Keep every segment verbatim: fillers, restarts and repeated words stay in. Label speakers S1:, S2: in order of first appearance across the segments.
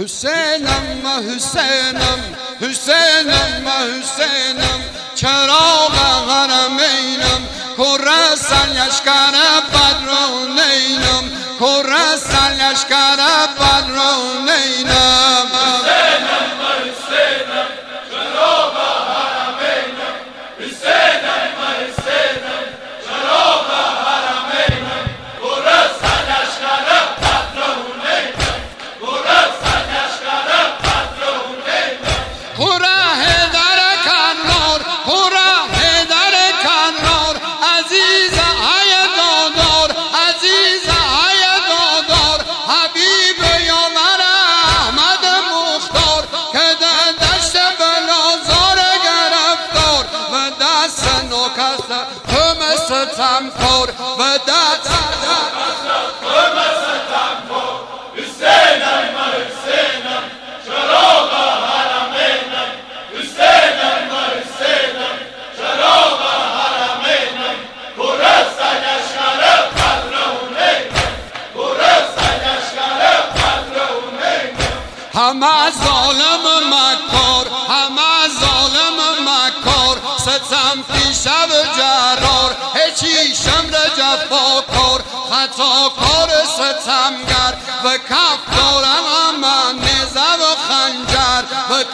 S1: حسینم حسینم حسینم حسینم چراغ حرمینم کرسل لشکر بدرونینم کرسل لشکر بدرونینم
S2: حسینم حسینم چراغ حرمینم حسینم حسینم چراغ حرمینم کرسل لشکر بدرونینم کرسل لشکر بدرونینم
S1: خورا هدر کنار خورا هدر کنار عزیز های دادار عزیز های دادار حبیب یاور احمد مختار که در دشت بلازار گرفتار و دست نوکست هم ستم کار و دست
S2: هم ستم کار حسینم حسینم چراغ حرمینم حسینم حسینم چراغ حرمینم کرسل لشکر بدرونینم کرسل لشکر بدرونینم
S1: همه ظالم مکار همه ظالم مکار ستم پیش و جرار هیچی شمر جفاکار خطاکار ستمگر و کف دارم من نیزه و خنجر و کف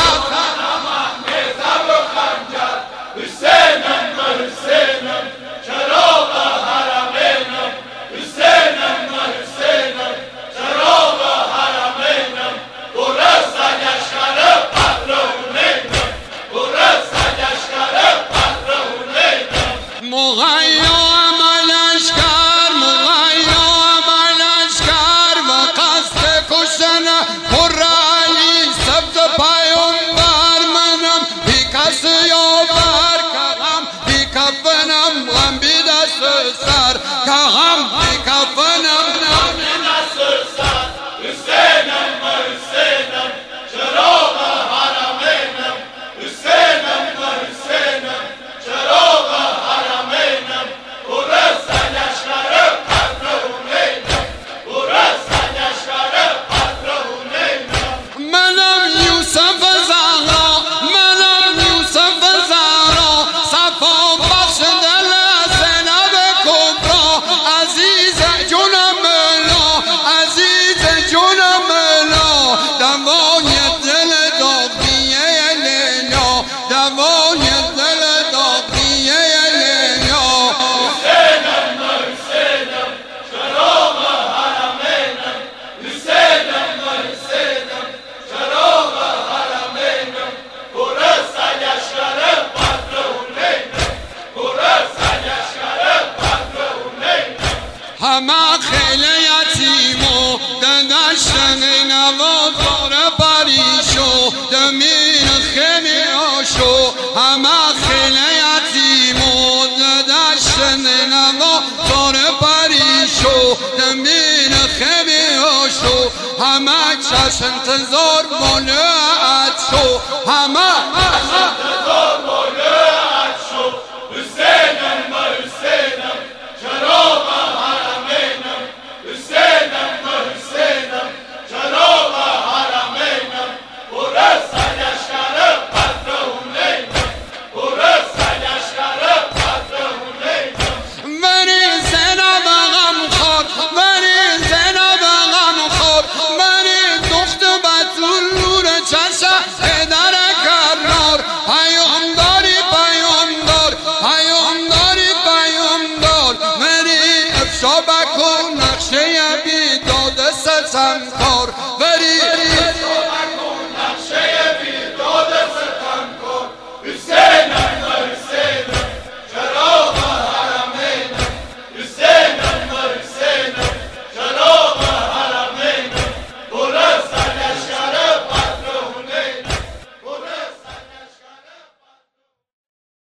S2: نیزه و خنجر حسینم حسینم چراغ حرمینم حسینم حسینم چراغ حرمینم کرسل لشکر بدرونینم کرسل لشکر بدرونینم
S1: مغیا عملشکر مغیا عملشکر و قصد کشتن خرعلی سبت پیامبر منم بی کس یاور که هم بی کفنم غم بی دست سر که هم بی کفنم
S2: غم بی دست سر حسینم حسینم چراغ حرمینم حسینم حسینم چراغ حرمینم کرسل لشکر بدرونینم کرسل لشکر بدرونینم
S1: منم یوسف زهرا منم یوسف زهرا صفا بخش دل زینب کبرا عزیز جونم لا عزیز جونم لا دوای دل داغیه لیلا دوای دل داغیه لیلا
S2: حسینم حسینم چراغ حرمینم حسینم حسینم چراغ حرمینم کرسل لشکر بدرونینم کرسل لشکر بدرونینم
S1: همه خیلی یتیمو دشتن نوازار پریشو دمین خیمی آشو همه خیلی یتیمو دشتن نوازار پریشو دمین خیمی آشو همه چشم انتظار مولعت شو همه
S2: انتظار مولعت شو حسینم حسینم چراغ حرمینم حسینم حسینم چراغ حرمینم کرسل لشکر بدرونینم کرسل لشکر بدرونینم
S1: منی زینب غم خور منی زینب غم خور منی دخت بطول نور چشم پدر کرار پیامداری پیامدار پیامداری پیامدار منی افشا